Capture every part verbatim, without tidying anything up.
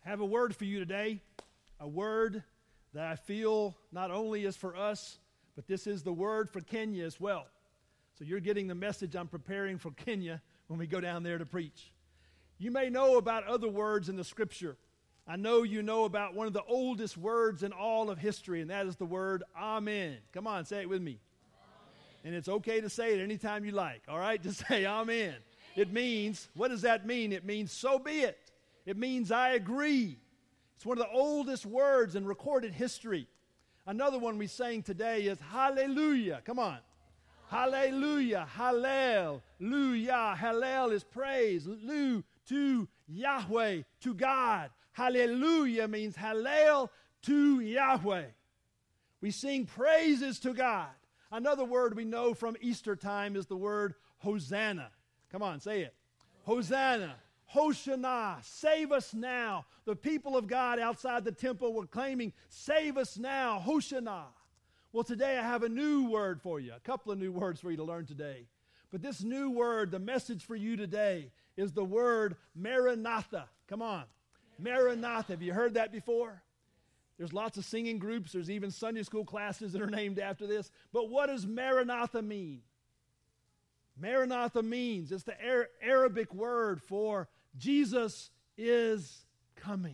have a word for you today, a word that I feel not only is for us, but this is the word for Kenya as well. So you're getting the message I'm preparing for Kenya when we go down there to preach. You may know about other words in the Scripture. I know you know about one of the oldest words in all of history, and that is the word Amen. Come on, say it with me. Amen. And it's okay to say it anytime you like, all right? Just say Amen. It means, what does that mean? It means so be it. It means I agree. It's one of the oldest words in recorded history. Another one we sang today is Hallelujah. Come on. Hallelujah. Hallel. Hallelujah. Hallel is praise. Lu to Yahweh, to God. Hallelujah means Hallel to Yahweh. We sing praises to God. Another word we know from Easter time is the word Hosanna. Come on, say it. Hosanna. Hoshana, save us now. The people of God outside the temple were claiming, save us now, Hoshana. Well, today I have a new word for you, a couple of new words for you to learn today. But this new word, the message for you today, is the word Maranatha. Come on. Maranatha. Have you heard that before? There's lots of singing groups. There's even Sunday school classes that are named after this. But what does Maranatha mean? Maranatha means, it's the Arabic word for Jesus is coming.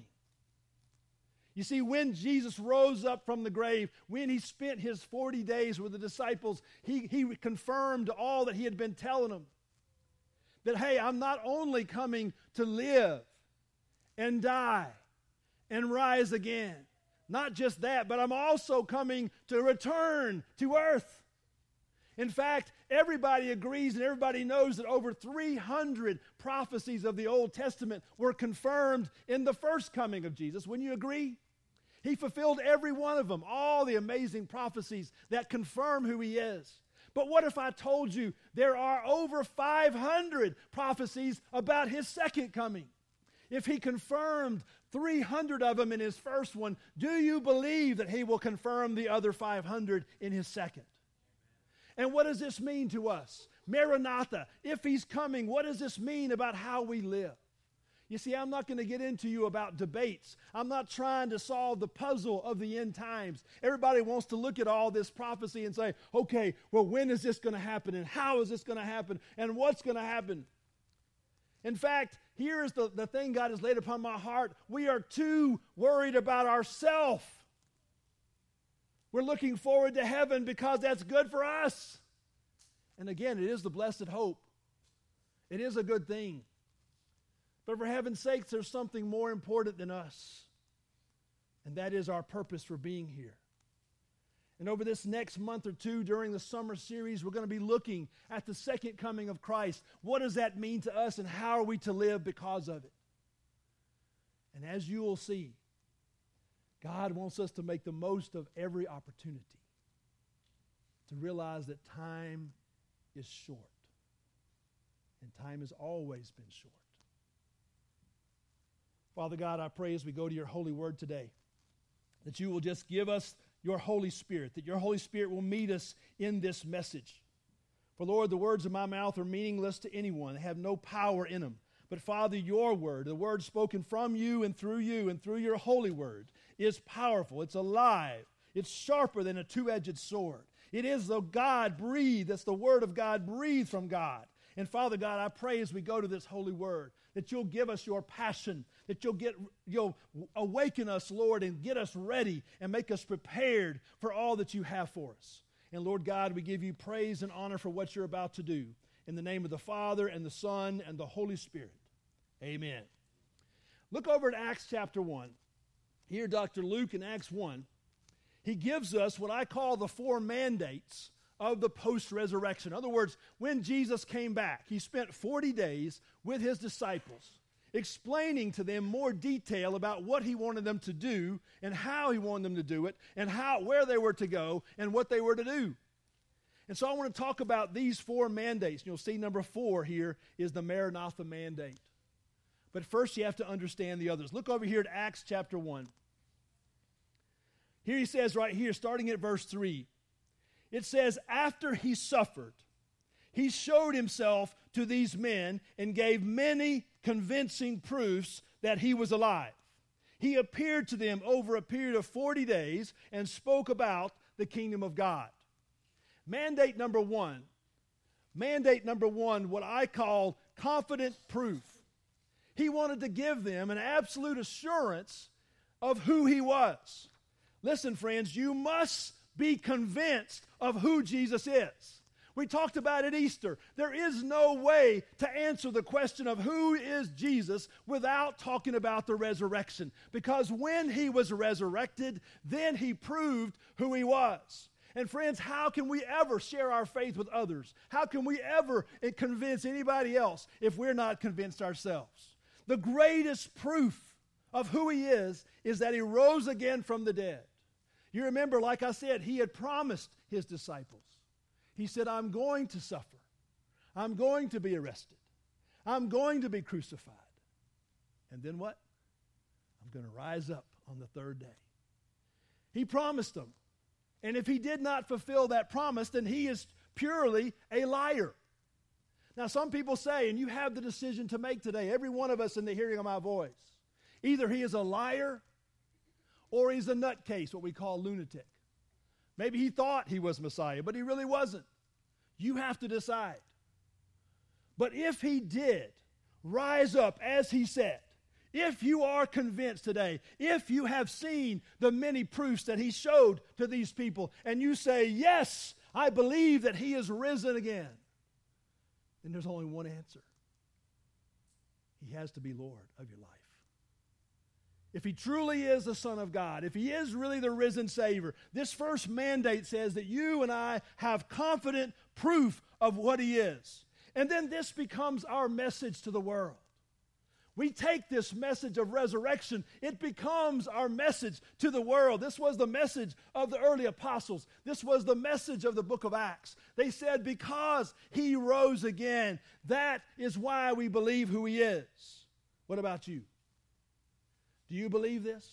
You see, when Jesus rose up from the grave, when he spent his forty days with the disciples, he, he confirmed all that he had been telling them. That, hey, I'm not only coming to live and die and rise again. Not just that, but I'm also coming to return to earth. In fact, everybody agrees and everybody knows that over three hundred prophecies of the Old Testament were confirmed in the first coming of Jesus. Wouldn't you agree? He fulfilled every one of them, all the amazing prophecies that confirm who he is. But what if I told you there are over five hundred prophecies about his second coming? If he confirmed three hundred of them in his first one, do you believe that he will confirm the other five hundred in his second? And what does this mean to us? Maranatha, if he's coming, what does this mean about how we live? You see, I'm not going to get into you about debates. I'm not trying to solve the puzzle of the end times. Everybody wants to look at all this prophecy and say, okay, well, when is this going to happen? And how is this going to happen? And what's going to happen? In fact, here is the, the thing God has laid upon my heart. We are too worried about ourselves. We're looking forward to heaven because that's good for us. And again, it is the blessed hope. It is a good thing. But for heaven's sakes, there's something more important than us. And that is our purpose for being here. And over this next month or two during the summer series, we're going to be looking at the second coming of Christ. What does that mean to us and how are we to live because of it? And as you will see, God wants us to make the most of every opportunity to realize that time is short. And time has always been short. Father God, I pray as we go to your holy word today, that you will just give us your Holy Spirit, that your Holy Spirit will meet us in this message. For Lord, the words of my mouth are meaningless to anyone. They have no power in them. But Father, your word, the word spoken from you and through you and through your holy word, is powerful. It's alive. It's sharper than a two-edged sword. It is the God breathed. That's the word of God breathed from God. And Father God, I pray as we go to this holy word that you'll give us your passion, that you'll get, you'll awaken us, Lord, and get us ready and make us prepared for all that you have for us. And Lord God, we give you praise and honor for what you're about to do. In the name of the Father and the Son and the Holy Spirit. Amen. Look over at Acts chapter one. Here, Doctor Luke in Acts one, he gives us what I call the four mandates of the post-resurrection. In other words, when Jesus came back, he spent forty days with his disciples, explaining to them more detail about what he wanted them to do and how he wanted them to do it and how where they were to go and what they were to do. And so I want to talk about these four mandates. You'll see number four here is the Maranatha mandate. But first you have to understand the others. Look over here at Acts chapter one. Here he says right here, starting at verse three, it says, after he suffered, he showed himself to these men and gave many convincing proofs that he was alive. He appeared to them over a period of forty days and spoke about the kingdom of God. Mandate number one. Mandate number one, what I call confident proof. He wanted to give them an absolute assurance of who he was. Listen, friends, you must be convinced of who Jesus is. We talked about at Easter. There is no way to answer the question of who is Jesus without talking about the resurrection. Because when he was resurrected, then he proved who he was. And friends, how can we ever share our faith with others? How can we ever convince anybody else if we're not convinced ourselves? The greatest proof of who he is is that he rose again from the dead. You remember, like I said, he had promised his disciples. He said, I'm going to suffer. I'm going to be arrested. I'm going to be crucified. And then what? I'm going to rise up on the third day. He promised them. And if he did not fulfill that promise, then he is purely a liar. Now, some people say, and you have the decision to make today, every one of us in the hearing of my voice, either he is a liar or he's a nutcase, what we call lunatic. Maybe he thought he was Messiah, but he really wasn't. You have to decide. But if he did rise up as he said, if you are convinced today, if you have seen the many proofs that he showed to these people, and you say, yes, I believe that he is risen again, then there's only one answer. He has to be Lord of your life. If he truly is the Son of God, if he is really the risen Savior, this first mandate says that you and I have confident proof of what he is. And then this becomes our message to the world. We take this message of resurrection, it becomes our message to the world. This was the message of the early apostles. This was the message of the book of Acts. They said, because he rose again, that is why we believe who he is. What about you? Do you believe this?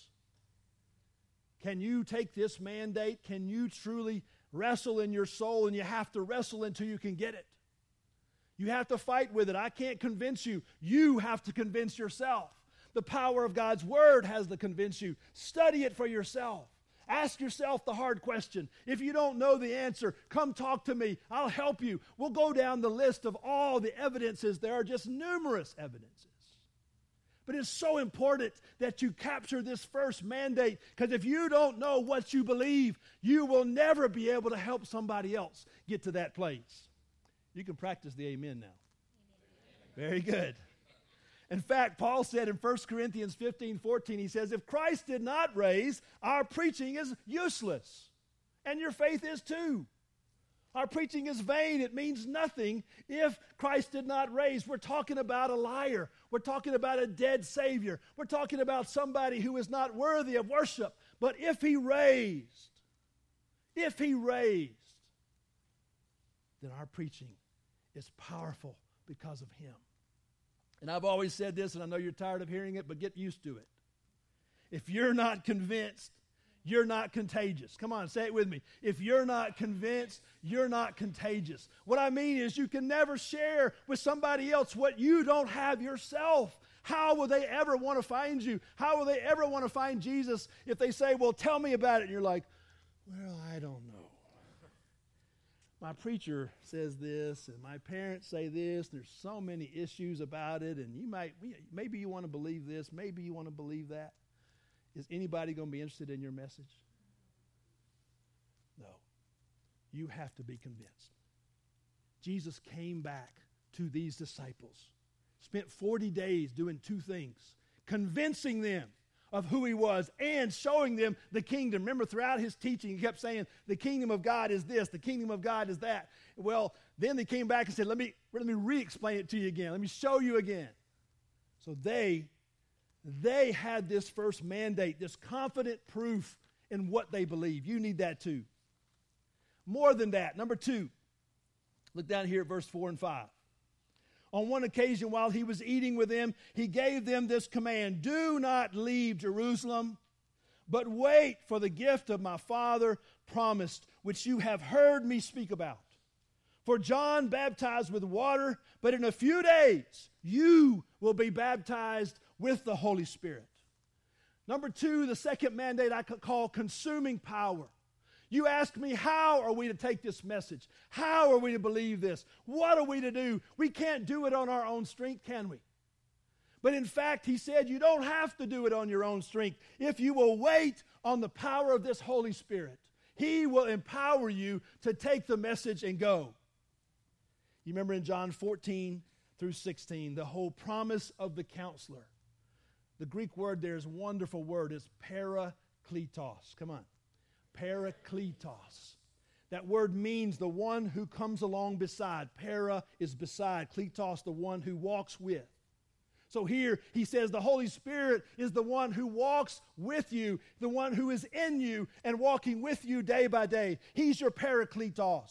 Can you take this mandate? Can you truly wrestle in your soul? And you have to wrestle until you can get it. You have to fight with it. I can't convince you. You have to convince yourself. The power of God's word has to convince you. Study it for yourself. Ask yourself the hard question. If you don't know the answer, come talk to me. I'll help you. We'll go down the list of all the evidences. There are just numerous evidences. But it's so important that you capture this first mandate, because if you don't know what you believe, you will never be able to help somebody else get to that place. You can practice the amen now. Very good. In fact, Paul said in First Corinthians fifteen fourteen, he says, if Christ did not raise, our preaching is useless, and your faith is too. Our preaching is vain. It means nothing if Christ did not raise. We're talking about a liar. We're talking about a dead Savior. We're talking about somebody who is not worthy of worship. But if he raised, if he raised, then our preaching is powerful because of him. And I've always said this, and I know you're tired of hearing it, but get used to it. If you're not convinced, you're not contagious. Come on, say it with me. If you're not convinced, you're not contagious. What I mean is you can never share with somebody else what you don't have yourself. How will they ever want to find you? How will they ever want to find Jesus if they say, well, tell me about it? And you're like, well, I don't know. My preacher says this, and my parents say this. There's so many issues about it, and you might, maybe you want to believe this, maybe you want to believe that. Is anybody going to be interested in your message? No. You have to be convinced. Jesus came back to these disciples, spent forty days doing two things, convincing them of who he was and showing them the kingdom. Remember, throughout his teaching, he kept saying, the kingdom of God is this, the kingdom of God is that. Well, then they came back and said, let me, let me re-explain it to you again. Let me show you again. So they They had this first mandate, this confident proof in what they believe. You need that too. More than that, number two, look down here at verse four and five. On one occasion, while he was eating with them, he gave them this command, do not leave Jerusalem, but wait for the gift of my Father promised, which you have heard me speak about. For John baptized with water, but in a few days you will be baptized with the Holy Spirit. Number two, the second mandate I could call consuming power. You ask me, how are we to take this message? How are we to believe this? What are we to do? We can't do it on our own strength, can we? But in fact, he said you don't have to do it on your own strength. If you will wait on the power of this Holy Spirit, he will empower you to take the message and go. You remember in John fourteen through sixteen, the whole promise of the counselor. The Greek word there is a wonderful word. It's parakletos. Come on. Parakletos. That word means the one who comes along beside. Para is beside. Kletos, the one who walks with. So here he says the Holy Spirit is the one who walks with you, the one who is in you and walking with you day by day. He's your Parakletos.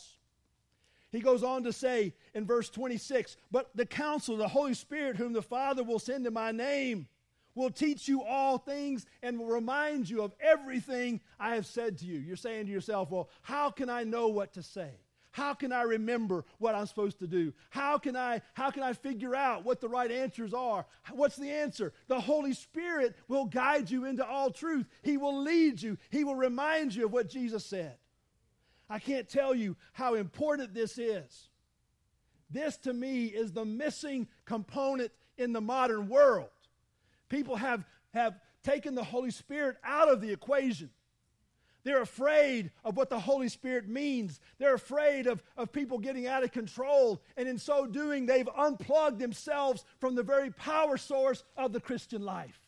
He goes on to say in verse twenty-six, but the Counselor, the Holy Spirit, whom the Father will send in my name, will teach you all things and will remind you of everything I have said to you. You're saying to yourself, well, how can I know what to say? How can I remember what I'm supposed to do? How can I, how can I figure out what the right answers are? What's the answer? The Holy Spirit will guide you into all truth. He will lead you. He will remind you of what Jesus said. I can't tell you how important this is. This, to me, is the missing component in the modern world. People have, have taken the Holy Spirit out of the equation. They're afraid of what the Holy Spirit means. They're afraid of, of people getting out of control. And in so doing, they've unplugged themselves from the very power source of the Christian life.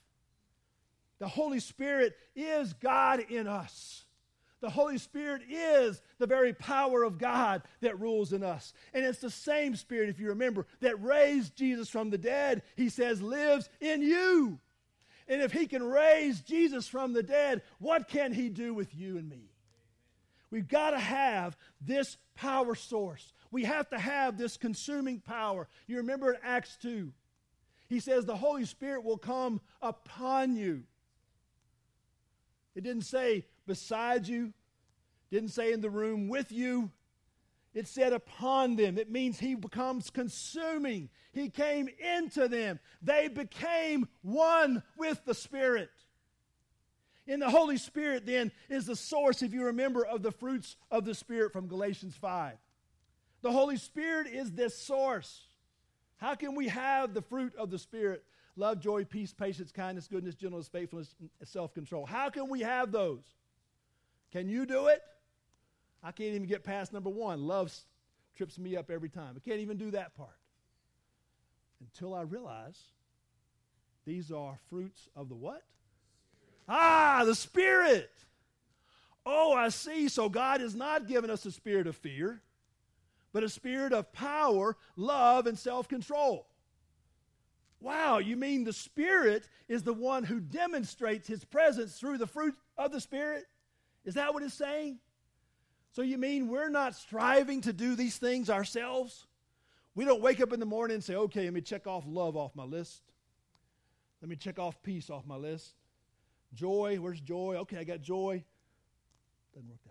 The Holy Spirit is God in us. The Holy Spirit is the very power of God that rules in us. And it's the same Spirit, if you remember, that raised Jesus from the dead, he says, lives in you. And if he can raise Jesus from the dead, what can he do with you and me? We've got to have this power source. We have to have this consuming power. You remember in Acts two, he says the Holy Spirit will come upon you. It didn't say beside you. It didn't say in the room with you. It said upon them. It means he becomes consuming. He came into them. They became one with the Spirit. In the Holy Spirit, then, is the source, if you remember, of the fruits of the Spirit from Galatians five. The Holy Spirit is this source. How can we have the fruit of the Spirit? Love, joy, peace, patience, kindness, goodness, gentleness, faithfulness, and self-control. How can we have those? Can you do it? I can't even get past number one. Love trips me up every time. I can't even do that part. Until I realize these are fruits of the what? Ah, the Spirit. Oh, I see. So God has not given us a spirit of fear, but a spirit of power, love, and self-control. Wow, you mean the Spirit is the one who demonstrates his presence through the fruit of the Spirit? Is that what it's saying? So you mean we're not striving to do these things ourselves? We don't wake up in the morning and say, okay, let me check off love off my list. Let me check off peace off my list. Joy, where's joy? Okay, I got joy. Doesn't work that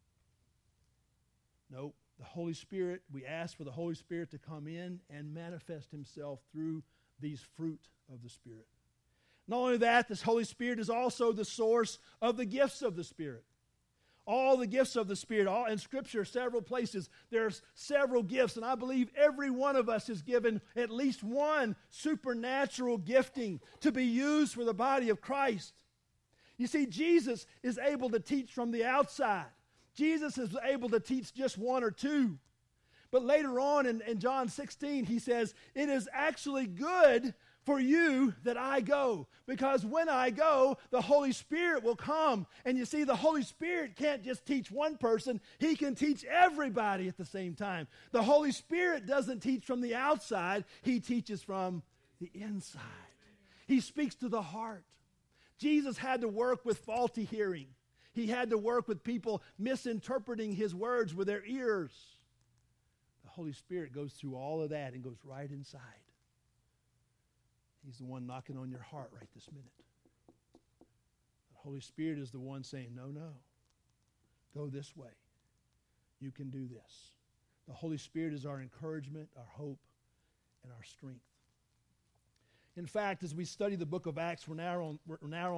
way. Nope. The Holy Spirit, we ask for the Holy Spirit to come in and manifest himself through these fruit of the Spirit. Not only that, this Holy Spirit is also the source of the gifts of the Spirit. All the gifts of the Spirit, all in Scripture, several places, there's several gifts, and I believe every one of us is given at least one supernatural gifting to be used for the body of Christ. You see, Jesus is able to teach from the outside. Jesus is able to teach just one or two. But later on in, in John sixteen, he says, it is actually good for you that I go, because when I go, the Holy Spirit will come. And you see, the Holy Spirit can't just teach one person. He can teach everybody at the same time. The Holy Spirit doesn't teach from the outside. He teaches from the inside. He speaks to the heart. Jesus had to work with faulty hearing. He had to work with people misinterpreting his words with their ears. The Holy Spirit goes through all of that and goes right inside. He's the one knocking on your heart right this minute. The Holy Spirit is the one saying, no, no, go this way. You can do this. The Holy Spirit is our encouragement, our hope, and our strength. In fact, as we study the book of Acts, we're now on, we're now on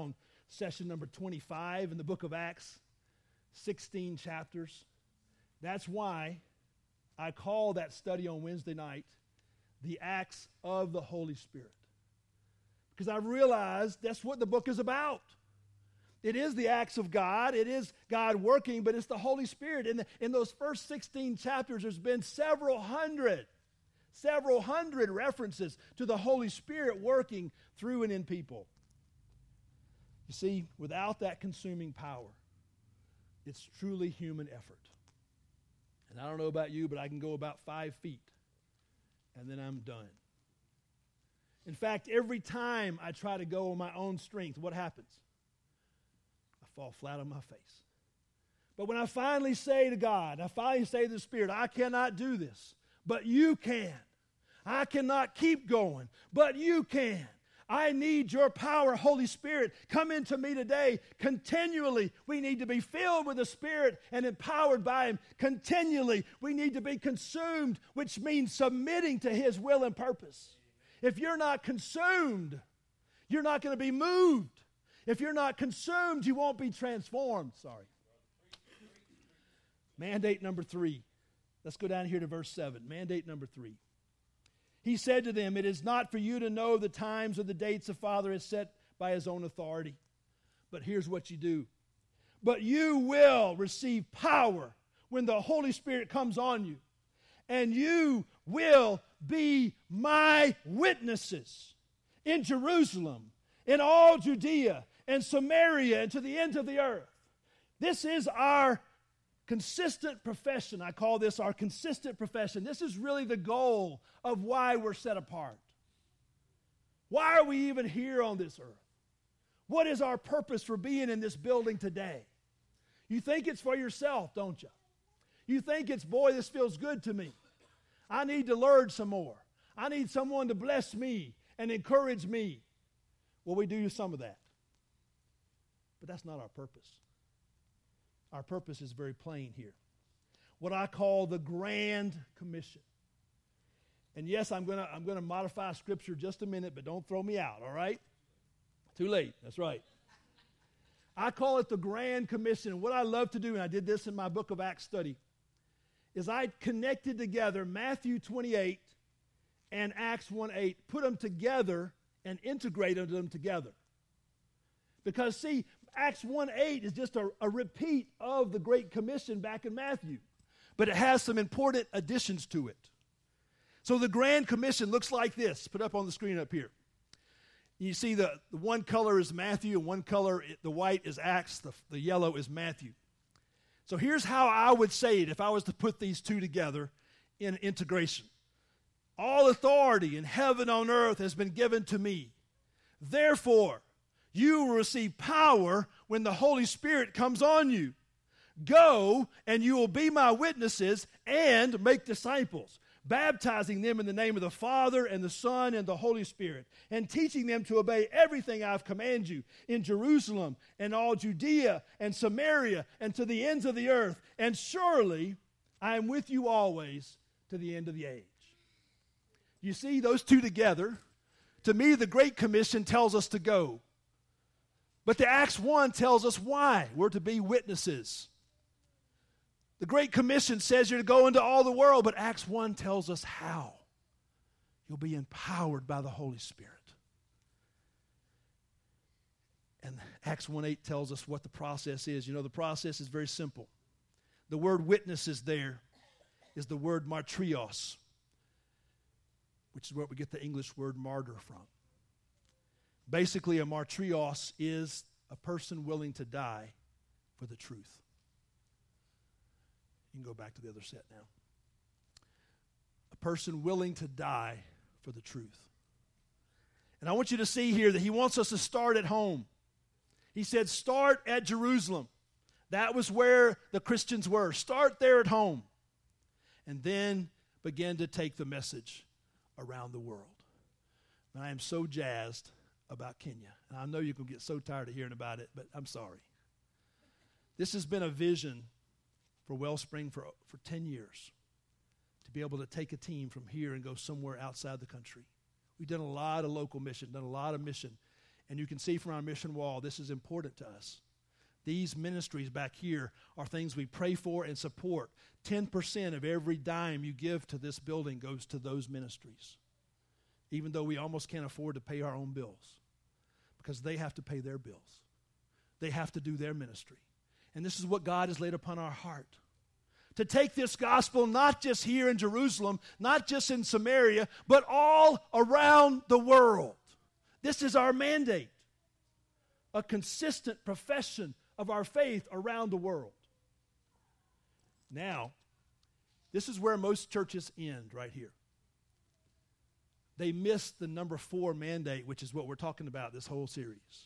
session number twenty-five in the book of Acts, sixteen chapters. That's why I call that study on Wednesday night the Acts of the Holy Spirit. Because I realized that's what the book is about. It is the acts of God. It is God working, but it's the Holy Spirit. In, the, in those first sixteen chapters, there's been several hundred, several hundred references to the Holy Spirit working through and in people. You see, without that consuming power, it's truly human effort. And I don't know about you, but I can go about five feet, and then I'm done. In fact, every time I try to go on my own strength, what happens? I fall flat on my face. But when I finally say to God, I finally say to the Spirit, I cannot do this, but you can. I cannot keep going, but you can. I need your power, Holy Spirit. Come into me today. Continually, we need to be filled with the Spirit and empowered by Him. Continually, we need to be consumed, which means submitting to His will and purpose. If you're not consumed, you're not going to be moved. If you're not consumed, you won't be transformed. Sorry. Mandate number three. Let's go down here to verse seven. Mandate number three. He said to them, it is not for you to know the times or the dates the Father has set by His own authority. But here's what you do. But you will receive power when the Holy Spirit comes on you. And you will be my witnesses in Jerusalem, in all Judea, and Samaria, and to the ends of the earth. This is our consistent profession. I call this our consistent profession. This is really the goal of why we're set apart. Why are we even here on this earth? What is our purpose for being in this building today? You think it's for yourself, don't you? You think it's, boy, this feels good to me. I need to learn some more. I need someone to bless me and encourage me. Well, we do some of that. But that's not our purpose. Our purpose is very plain here. What I call the Grand Commission. And yes, I'm going to I'm going to modify Scripture just a minute, but don't throw me out, all right? Too late. That's right. I call it the Grand Commission. And what I love to do, and I did this in my book of Acts study, is I connected together Matthew twenty-eight and Acts one eight, put them together and integrated them together. Because, see, Acts one eight is just a, a repeat of the Great Commission back in Matthew. But it has some important additions to it. So the Grand Commission looks like this. Put up on the screen up here. You see the, the one color is Matthew, and one color, the white is Acts, the, the yellow is Matthew. So here's how I would say it if I was to put these two together in integration. All authority in heaven and on earth has been given to me. Therefore, you will receive power when the Holy Spirit comes on you. Go, and you will be my witnesses and make disciples, baptizing them in the name of the Father and the Son and the Holy Spirit, and teaching them to obey everything I've commanded you in Jerusalem and all Judea and Samaria and to the ends of the earth. And surely I am with you always to the end of the age. You see those two together? To me, the Great Commission tells us to go. But the Acts one tells us why we're to be witnesses. The Great Commission says you're to go into all the world, but Acts one tells us how. You'll be empowered by the Holy Spirit. And Acts one eight tells us what the process is. You know, the process is very simple. The word witnesses there is the word martyrios, which is where we get the English word martyr from. Basically, a martyrios is a person willing to die for the truth. You can go back to the other set now. A person willing to die for the truth. And I want you to see here that he wants us to start at home. He said, start at Jerusalem. That was where the Christians were. Start there at home. And then begin to take the message around the world. And I am so jazzed about Kenya. And I know you're going to get so tired of hearing about it, but I'm sorry. This has been a vision for Wellspring for, for ten years, to be able to take a team from here and go somewhere outside the country. We've done a lot of local mission, done a lot of mission And you can see from our mission wall, this is important to us. These ministries back here are things we pray for and support. ten percent of every dime you give to this building goes to those ministries, even though we almost can't afford to pay our own bills because they have to pay their bills. They have to do their ministry. And this is what God has laid upon our heart. To take this gospel not just here in Jerusalem, not just in Samaria, but all around the world. This is our mandate. A consistent profession of our faith around the world. Now, this is where most churches end, right here. They miss the number four mandate, which is what we're talking about this whole series.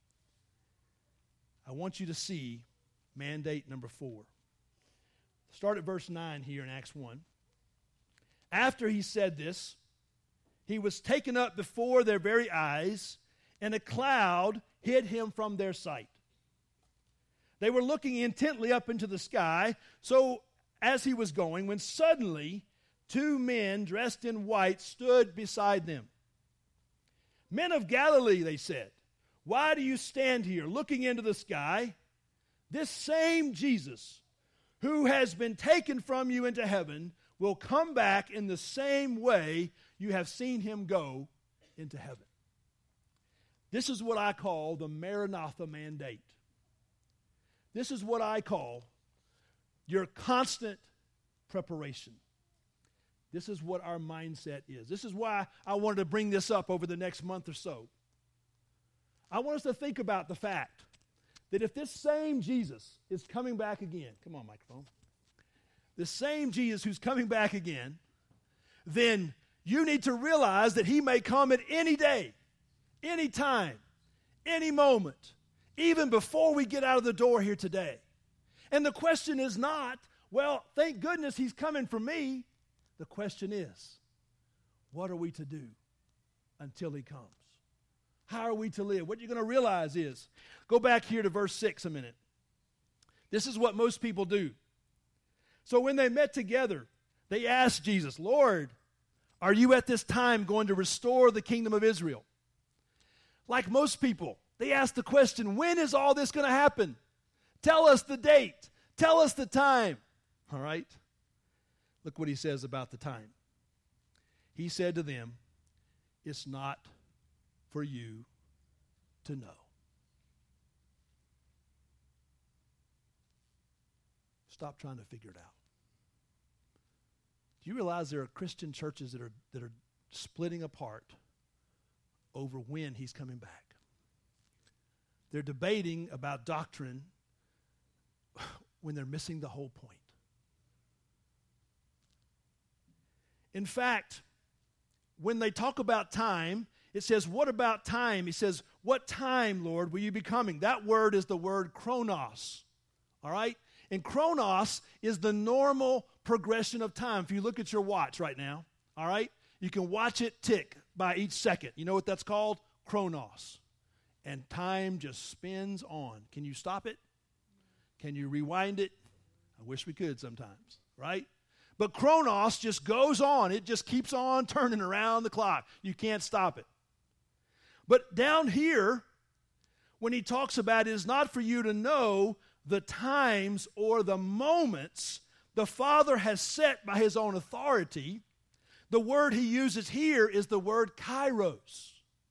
I want you to see mandate number four. Start at verse nine here in Acts one. After he said this, he was taken up before their very eyes, and a cloud hid him from their sight. They were looking intently up into the sky, so as he was going, when suddenly two men dressed in white stood beside them. Men of Galilee, they said, why do you stand here looking into the sky? This same Jesus who has been taken from you into heaven will come back in the same way you have seen him go into heaven. This is what I call the Maranatha mandate. This is what I call your constant preparation. This is what our mindset is. This is why I wanted to bring this up over the next month or so. I want us to think about the fact that if this same Jesus is coming back again, come on, microphone, the same Jesus who's coming back again, then you need to realize that he may come at any day, any time, any moment, even before we get out of the door here today. And the question is not, well, thank goodness he's coming for me. The question is, what are we to do until he comes? How are we to live? What you're going to realize is, go back here to verse six a minute. This is what most people do. So when they met together, they asked Jesus, Lord, are you at this time going to restore the kingdom of Israel? Like most people, they ask the question, when is all this going to happen? Tell us the date. Tell us the time. All right? Look what he says about the time. He said to them, it's not for you to know. Stop trying to figure it out. Do you realize there are Christian churches that are, that are splitting apart over when he's coming back? They're debating about doctrine when they're missing the whole point. In fact, when they talk about time, it says, what about time? He says, what time, Lord, will you be coming? That word is the word chronos, all right? And chronos is the normal progression of time. If you look at your watch right now, all right, you can watch it tick by each second. You know what that's called? Chronos. And time just spins on. Can you stop it? Can you rewind it? I wish we could sometimes, right? But chronos just goes on. It just keeps on turning around the clock. You can't stop it. But down here, when he talks about it is not for you to know the times or the moments the Father has set by his own authority, the word he uses here is the word kairos.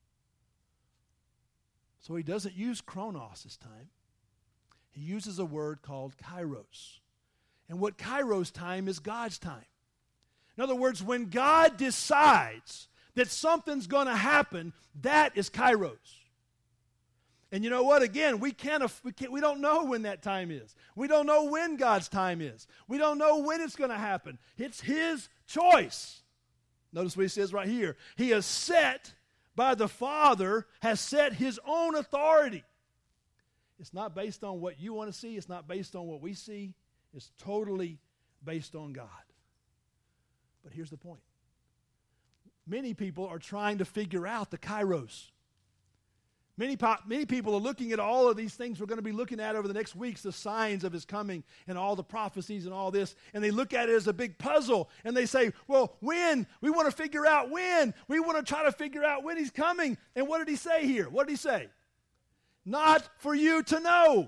So he doesn't use chronos this time. He uses a word called kairos. And what kairos time is God's time. In other words, when God decides that something's going to happen, that is kairos. And you know what? Again, we can't, we can't, we don't know when that time is. We don't know when God's time is. We don't know when it's going to happen. It's his choice. Notice what he says right here. He has set by the Father, has set his own authority. It's not based on what you want to see. It's not based on what we see. It's totally based on God. But here's the point. Many people are trying to figure out the kairos. Many, po- many people are looking at all of these things we're going to be looking at over the next weeks, the signs of his coming and all the prophecies and all this, and they look at it as a big puzzle, and they say, well, when? We want to figure out when. We want to try to figure out when he's coming. And what did he say here? What did he say? Not for you to know.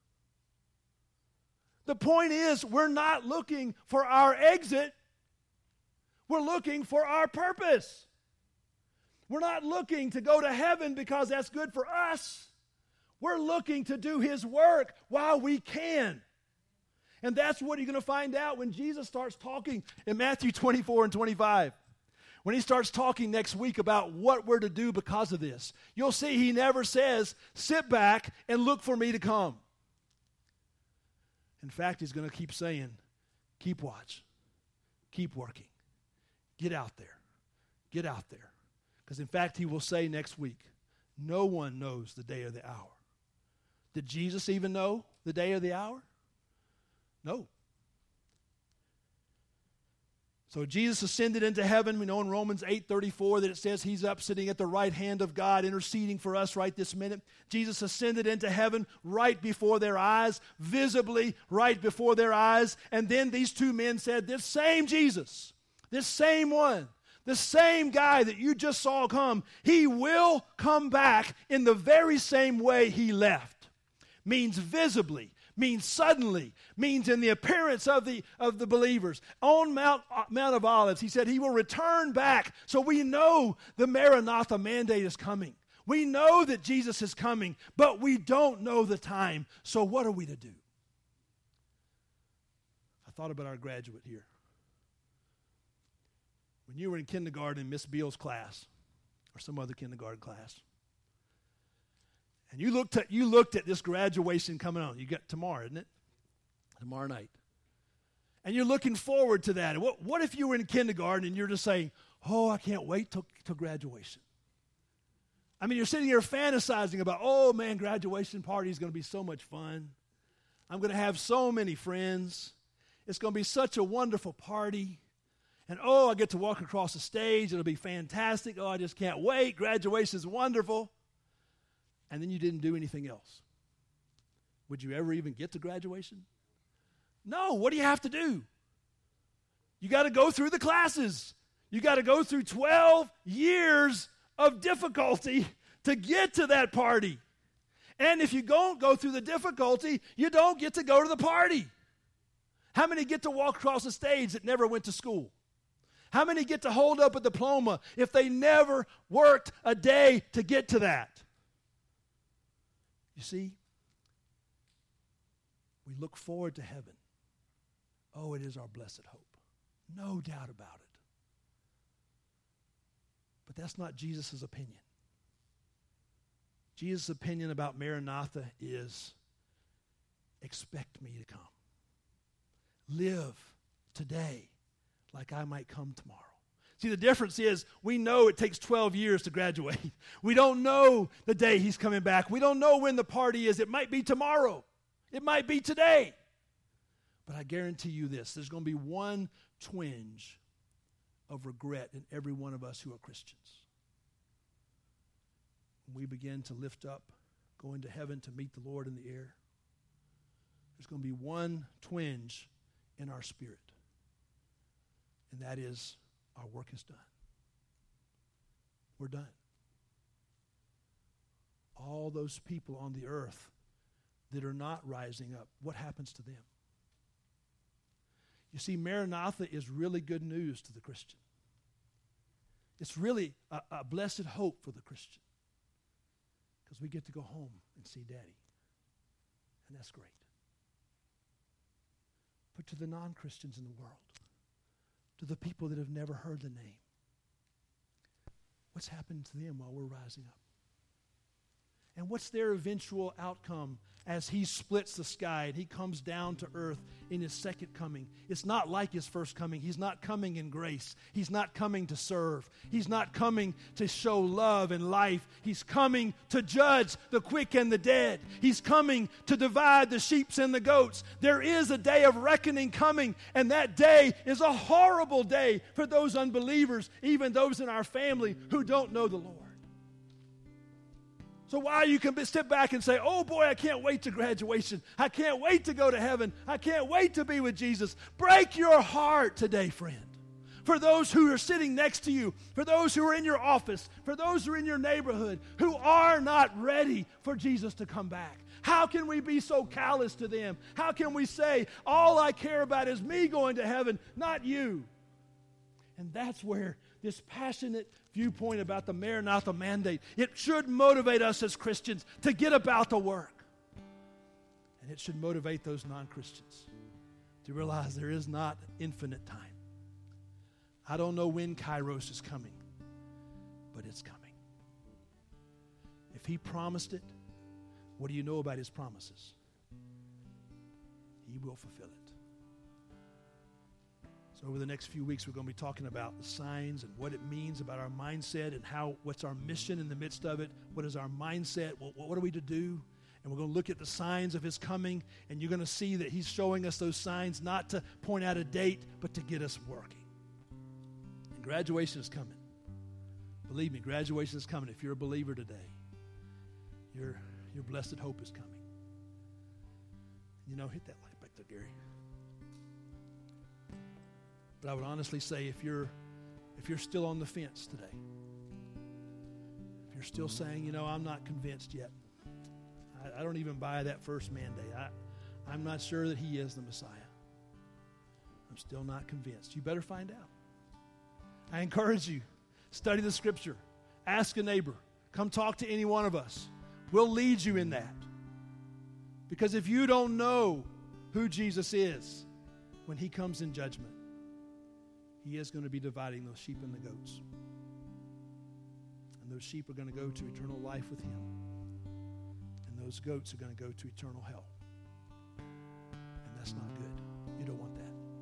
The point is, we're not looking for our exit. We're looking for our purpose. We're not looking to go to heaven because that's good for us. We're looking to do his work while we can. And that's what you're going to find out when Jesus starts talking in Matthew twenty-four and twenty-five. When he starts talking next week about what we're to do because of this, you'll see he never says, sit back and look for me to come. In fact, he's going to keep saying, keep watch, keep working, get out there, get out there. Because in fact, he will say next week, no one knows the day or the hour. Did Jesus even know the day or the hour? No. So Jesus ascended into heaven. We know in Romans eight thirty-four that it says he's up sitting at the right hand of God, interceding for us right this minute. Jesus ascended into heaven right before their eyes, visibly right before their eyes. And then these two men said, this same Jesus, this same one, the same guy that you just saw come, he will come back in the very same way he left. Means visibly, means suddenly, means in the appearance of the, of the believers. On Mount, Mount of Olives, he said he will return back. So we know the Maranatha mandate is coming. We know that Jesus is coming, but we don't know the time. So what are we to do? I thought about our graduate here. When you were in kindergarten in Miss Beal's class, or some other kindergarten class, and you looked at you looked at this graduation coming on. You got tomorrow, isn't it? Tomorrow night. And you're looking forward to that. And what, what if you were in kindergarten and you're just saying, oh, I can't wait till, till graduation. I mean, you're sitting here fantasizing about, oh, man, graduation party is going to be so much fun. I'm going to have so many friends. It's going to be such a wonderful party. And, oh, I get to walk across the stage. It'll be fantastic. Oh, I just can't wait. Graduation is wonderful. And then you didn't do anything else. Would you ever even get to graduation? No. What do you have to do? You got to go through the classes. You got to go through twelve years of difficulty to get to that party. And if you don't go through the difficulty, you don't get to go to the party. How many get to walk across the stage that never went to school? How many get to hold up a diploma if they never worked a day to get to that? You see, we look forward to heaven. Oh, it is our blessed hope. No doubt about it. But that's not Jesus' opinion. Jesus' opinion about Maranatha is, expect me to come. Live today like I might come tomorrow. See, the difference is we know it takes twelve years to graduate. We don't know the day he's coming back. We don't know when the party is. It might be tomorrow. It might be today. But I guarantee you this, there's going to be one twinge of regret in every one of us who are Christians. When we begin to lift up, go into heaven to meet the Lord in the air, there's going to be one twinge in our spirit. And that is, our work is done. We're done. All those people on the earth that are not rising up, what happens to them? You see, Maranatha is really good news to the Christian. It's really a, a blessed hope for the Christian. Because we get to go home and see Daddy. And that's great. But to the non-Christians in the world, to the people that have never heard the name, what's happened to them while we're rising up? And what's their eventual outcome as he splits the sky and he comes down to earth in his second coming? It's not like his first coming. He's not coming in grace. He's not coming to serve. He's not coming to show love and life. He's coming to judge the quick and the dead. He's coming to divide the sheep and the goats. There is a day of reckoning coming, and that day is a horrible day for those unbelievers, even those in our family who don't know the Lord. So while you can be, sit back and say, oh boy, I can't wait to graduation. I can't wait to go to heaven. I can't wait to be with Jesus. Break your heart today, friend. For those who are sitting next to you, for those who are in your office, for those who are in your neighborhood, who are not ready for Jesus to come back. How can we be so callous to them? How can we say, all I care about is me going to heaven, not you? And that's where this passionate viewpoint about the Maranatha mandate, it should motivate us as Christians to get about the work. And it should motivate those non-Christians to realize there is not infinite time. I don't know when Kairos is coming, but it's coming. If he promised it, what do you know about his promises? He will fulfill it. So over the next few weeks, we're going to be talking about the signs and what it means about our mindset and how, what's our mission in the midst of it. What is our mindset? What, what are we to do? And we're going to look at the signs of his coming, and you're going to see that he's showing us those signs not to point out a date, but to get us working. And graduation is coming. Believe me, graduation is coming. If you're a believer today, your, your blessed hope is coming. You know, hit that light back there, Gary. But I would honestly say if you're if you're still on the fence today, if you're still saying, you know, I'm not convinced yet, I, I don't even buy that first mandate. I, I'm not sure that he is the Messiah. I'm still not convinced. You better find out. I encourage you, study the Scripture. Ask a neighbor. Come talk to any one of us. We'll lead you in that. Because if you don't know who Jesus is when he comes in judgment, he is going to be dividing those sheep and the goats. And those sheep are going to go to eternal life with him. And those goats are going to go to eternal hell. And that's not good. You don't want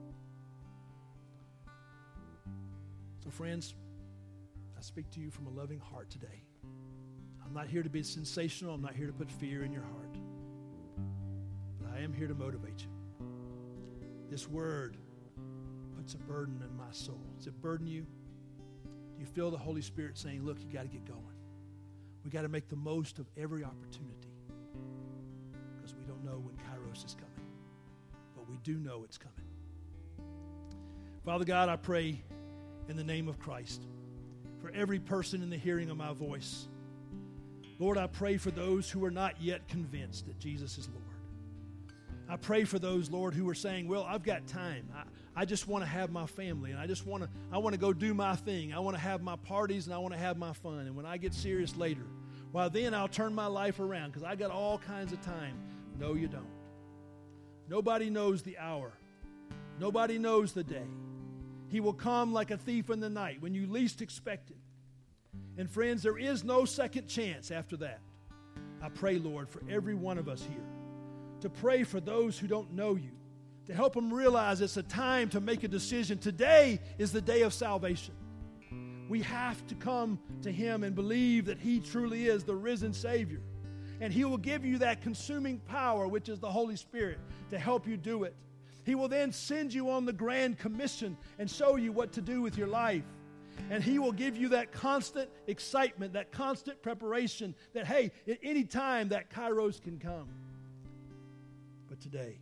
that. So friends, I speak to you from a loving heart today. I'm not here to be sensational. I'm not here to put fear in your heart. But I am here to motivate you. This word puts a burden in my soul. Does it burden you? Do you feel the Holy Spirit saying, look, you got to get going. We got to make the most of every opportunity because we don't know when Kairos is coming. But we do know it's coming. Father God, I pray in the name of Christ for every person in the hearing of my voice. Lord, I pray for those who are not yet convinced that Jesus is Lord. I pray for those, Lord, who are saying, well, I've got time. I, I just want to have my family, and I just want to I want to go do my thing. I want to have my parties, and I want to have my fun. And when I get serious later, well, then I'll turn my life around because I got all kinds of time. No, you don't. Nobody knows the hour. Nobody knows the day. He will come like a thief in the night when you least expect it. And friends, there is no second chance after that. I pray, Lord, for every one of us here, to pray for those who don't know you, to help them realize it's a time to make a decision. Today is the day of salvation. We have to come to him and believe that he truly is the risen Savior. And he will give you that consuming power, which is the Holy Spirit, to help you do it. He will then send you on the Grand Commission and show you what to do with your life. And he will give you that constant excitement, that constant preparation that, hey, at any time that Kairos can come. But today,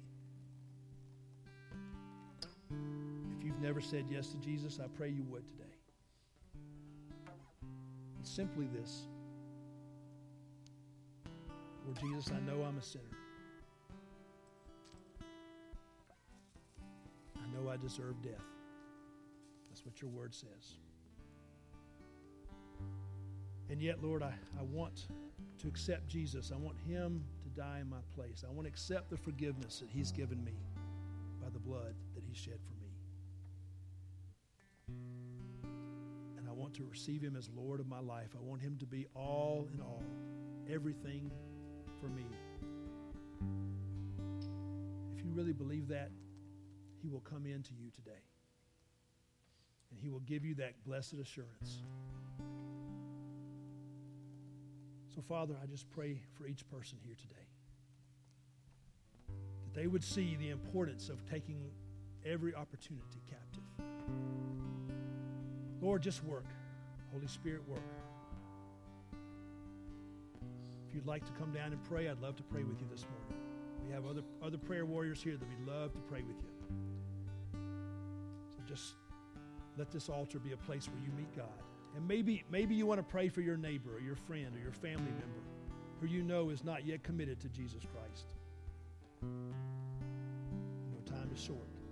if you've never said yes to Jesus, I pray you would today. It's simply this. Lord Jesus, I know I'm a sinner. I know I deserve death. That's what your word says. And yet, Lord, I, I want to accept Jesus. I want him to die in my place. I want to accept the forgiveness that he's given me by the blood that he shed for me. And I want to receive him as Lord of my life. I want him to be all in all, everything for me. If you really believe that, he will come into you today. And he will give you that blessed assurance. So, Father, I just pray for each person here today that they would see the importance of taking every opportunity captive. Lord, just work. Holy Spirit, work. If you'd like to come down and pray, I'd love to pray with you this morning. We have other, other prayer warriors here that we'd love to pray with you. So just let this altar be a place where you meet God. And maybe, maybe you want to pray for your neighbor or your friend or your family member who you know is not yet committed to Jesus Christ. You know, time is short.